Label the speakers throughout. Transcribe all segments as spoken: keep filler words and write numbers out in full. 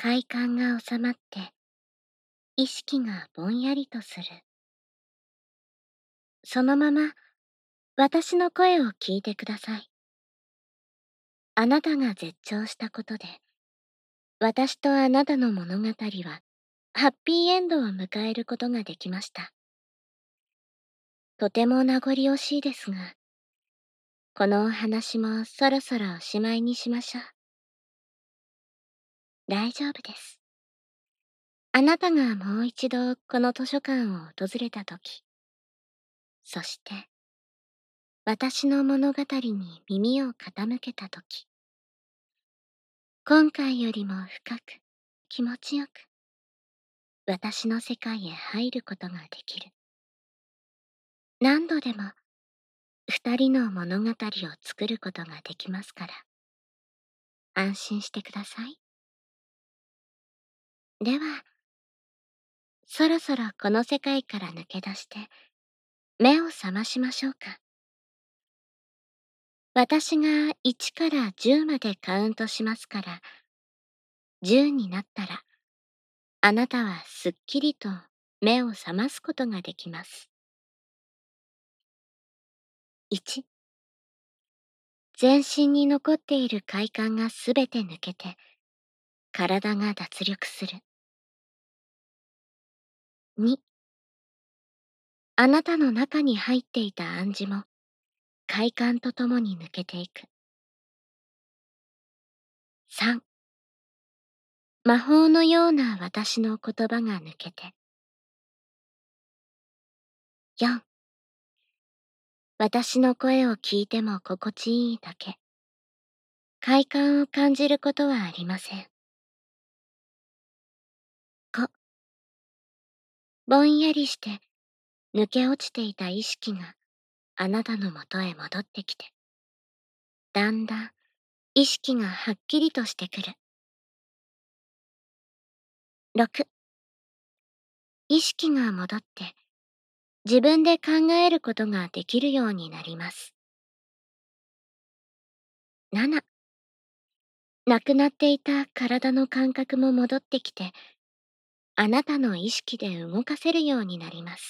Speaker 1: 快感が収まって、意識がぼんやりとする。そのまま、私の声を聞いてください。あなたが絶頂したことで、私とあなたの物語は、ハッピーエンドを迎えることができました。とても名残惜しいですが、このお話もそろそろおしまいにしましょう。大丈夫です。あなたがもう一度この図書館を訪れたとき、そして、私の物語に耳を傾けたとき、今回よりも深く、気持ちよく、私の世界へ入ることができる。何度でも、二人の物語を作ることができますから、安心してください。では、そろそろこの世界から抜け出して、目を覚ましましょうか。私がいちからじゅうまでカウントしますから、じゅうになったら、あなたはすっきりと目を覚ますことができます。いち、全身に残っている快感がすべて抜けて、体が脱力する。に、あなたの中に入っていた暗示も、快感とともに抜けていく。さん、魔法のような私の言葉が抜けて。よん、私の声を聞いても心地いいだけ。快感を感じることはありません。ご、ぼんやりして抜け落ちていた意識があなたのもとへ戻ってきて、だんだん意識がはっきりとしてくる。ろく、意識が戻って自分で考えることができるようになります。なな、なくなっていた体の感覚も戻ってきて、あなたの意識で動かせるようになります。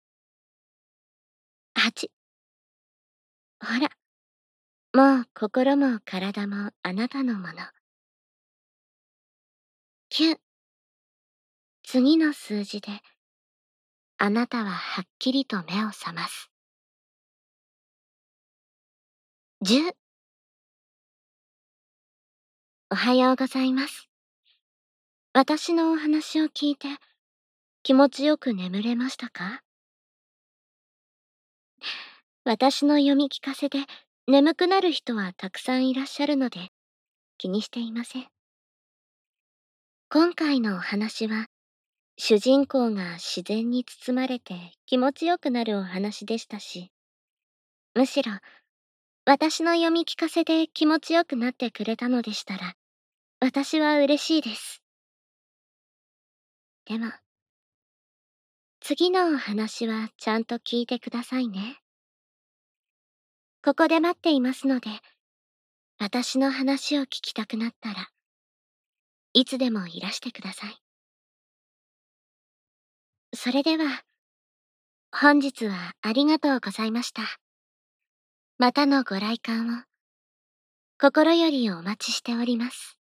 Speaker 1: はち、ほら、もう心も体もあなたのもの。きゅう、次の数字であなたははっきりと目を覚ます。じゅう、おはようございます。私のお話を聞いて気持ちよく眠れましたか？私の読み聞かせで眠くなる人はたくさんいらっしゃるので気にしていません。今回のお話は主人公が自然に包まれて気持ちよくなるお話でしたし、むしろ私の読み聞かせで気持ちよくなってくれたのでしたら、私は嬉しいです。でも、次のお話はちゃんと聞いてくださいね。ここで待っていますので、私の話を聞きたくなったらいつでもいらしてください。それでは、本日はありがとうございました。またのご来館を心よりお待ちしております。